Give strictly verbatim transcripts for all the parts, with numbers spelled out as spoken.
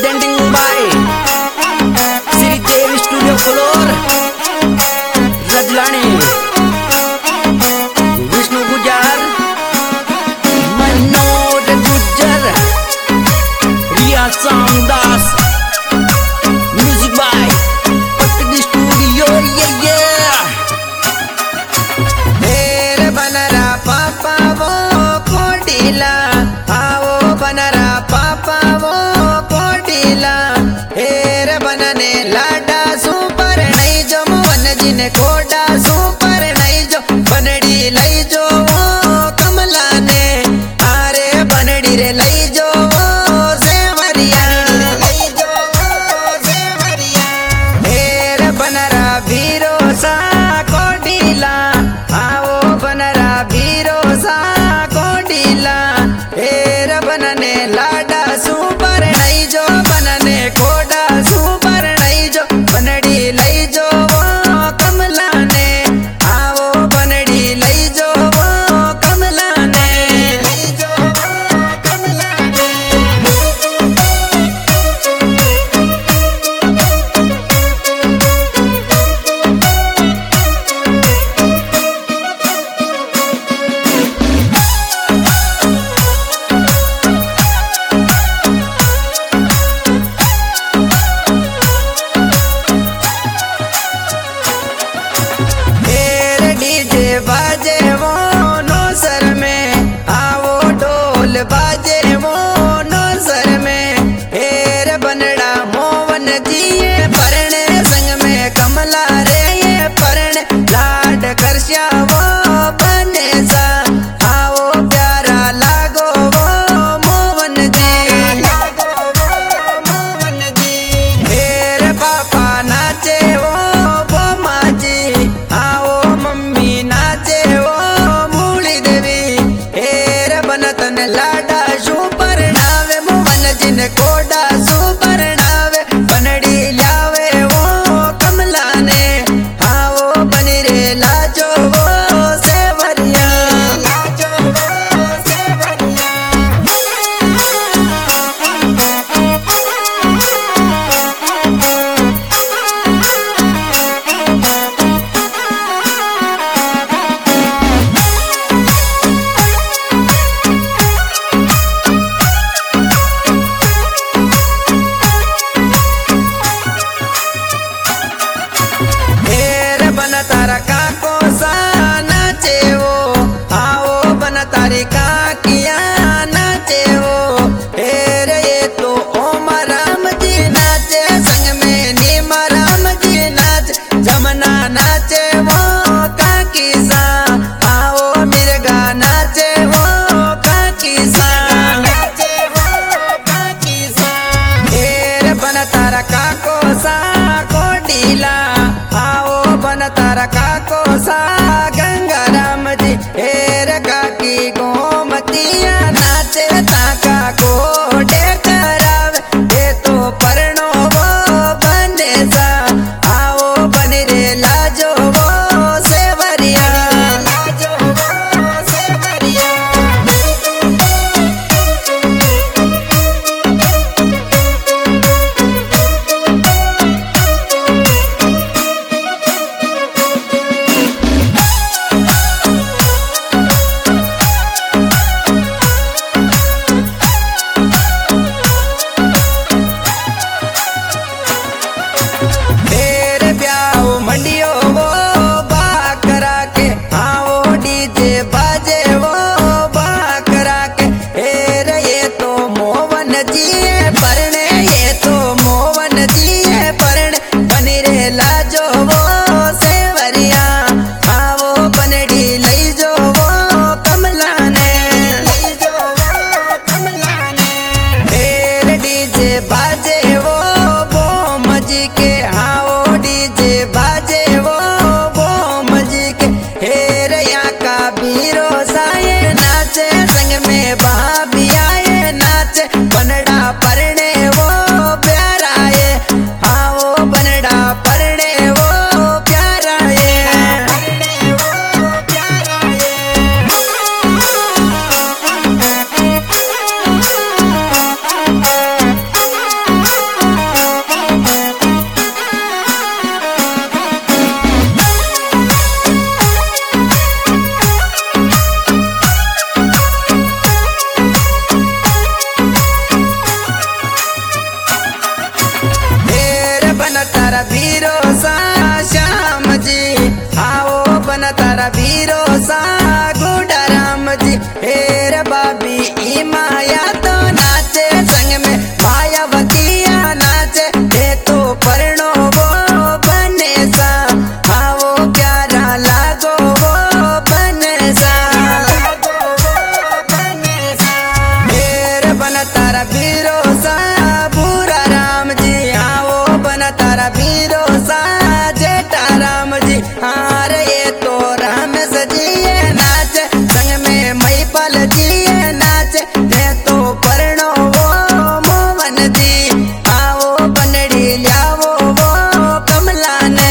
presenting by Sri Devi Studio Floor, Rajlani, Vishnu Gujar, Manoj Gujar, Riya Samdas, music by Patki Studio, yeah yeah. मेरे बनरा पापा वो कोटिला, आओ बनरा पापा वो कोटिला, हेर बनने लाडा सुपर नहीं जो मन जिने कोडा सुपर नहीं जो बनड़ी लई जो वो कमला ने, आरे बनड़ी रे लई जो वो सेवरिया लई जो वो सेवरिया, हेर बनरा भीरो सा कोटिला, आओ बनरा भीरो सा कोटिला, हेर बनने लाडा सुपर नहीं जो बनने कोडा सुपर नहीं जो बनड़ी लई जो वो कमला ने, आओ बनड़ी लई जो वो कमला ने, लई जो वो कमला ने। तारा वीरो सा गुडा राम जी हेर बाबी ई माया तो नाचे संग में मायावतिया नाचे हे तो परनो वो बने सा आओ प्यारा लागो वो बने सा हेर बन तारा वीरो सा बुरा राम जी आओ बन तारा वीरो सा जेठा राम जी हार ये तो राम सजिए नाच संग में महिपल जिए नाच ते तो परनो वो मोहन जी आओ बनड़ी ल्यावो वो कमला ने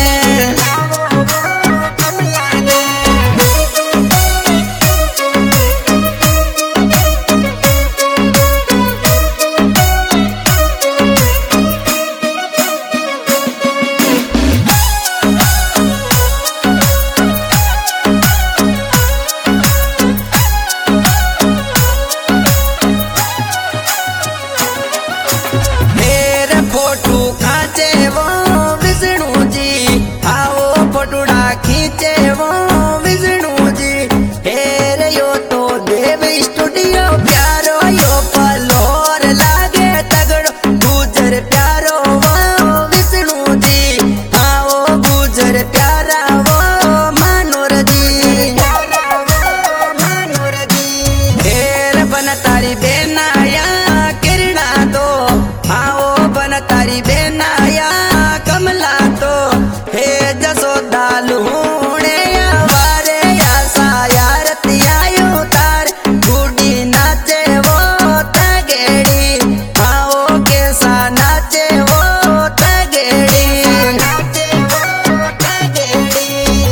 मेरे फोटो खाचे वो विष्णु जी आओ फोटोड़ा खींचे वो विष्णु जी हेरे यो तो देव स्टूडियो प्यारो यो पलोर लागे तगड़ो गुजर प्यारो वो विष्णु जी आओ गुजर प्यारा वो मानोर जी हेर बन तारी बेनाया किरणा दो आओ बन तारी बेनाया कमला तो हे जसोदा लूणे वारे आसा यारती आयो तार गुडी नाचे वो तगेड़ी आओ कैसा नाचे वो तगेड़ी नाचे वो तगेड़ी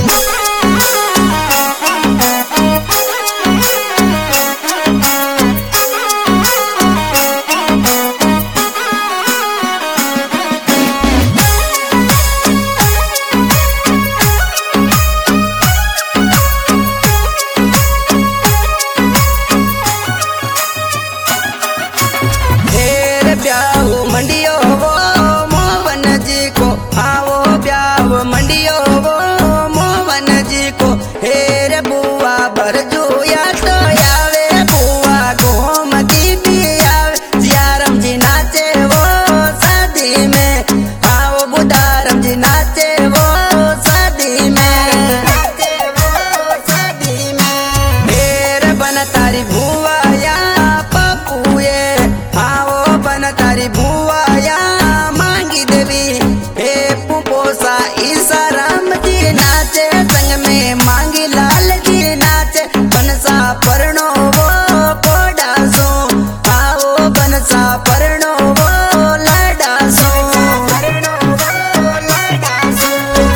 हेर ब्याह मंडियो वो मोहन जी को आओ ब्याह मंडियो वो मोहन जी को हेर बुआ भरजू या तो आवे बुआ गोमती भी आवे जियारम जी नाचे वो शादी में आओ बुधारम जी नाचे वो शादी में नाचे वो शादी में हेर बन तारी बुआ या पपुए आओ बन तारी बुआ या मांगी देवी हे पुपोसा ईसा राम जी नाचे संग में मांगी लाल जी नाचे बनसा परनो वो कोडासो आओ बनसा परनो वो लाडासो परनो वो लाडासो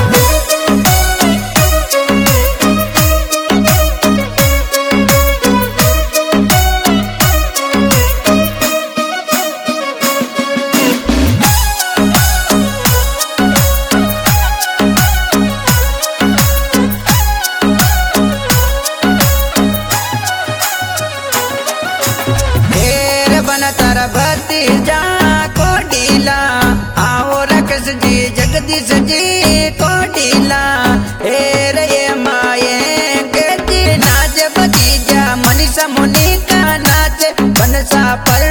हेर बन तारा भतीजा कोडीला आओ रकस जी जगदीश जी कोडीला हेर ये माये के जी नाच भतीजा मनीषा मुनि का नाच बनसा पर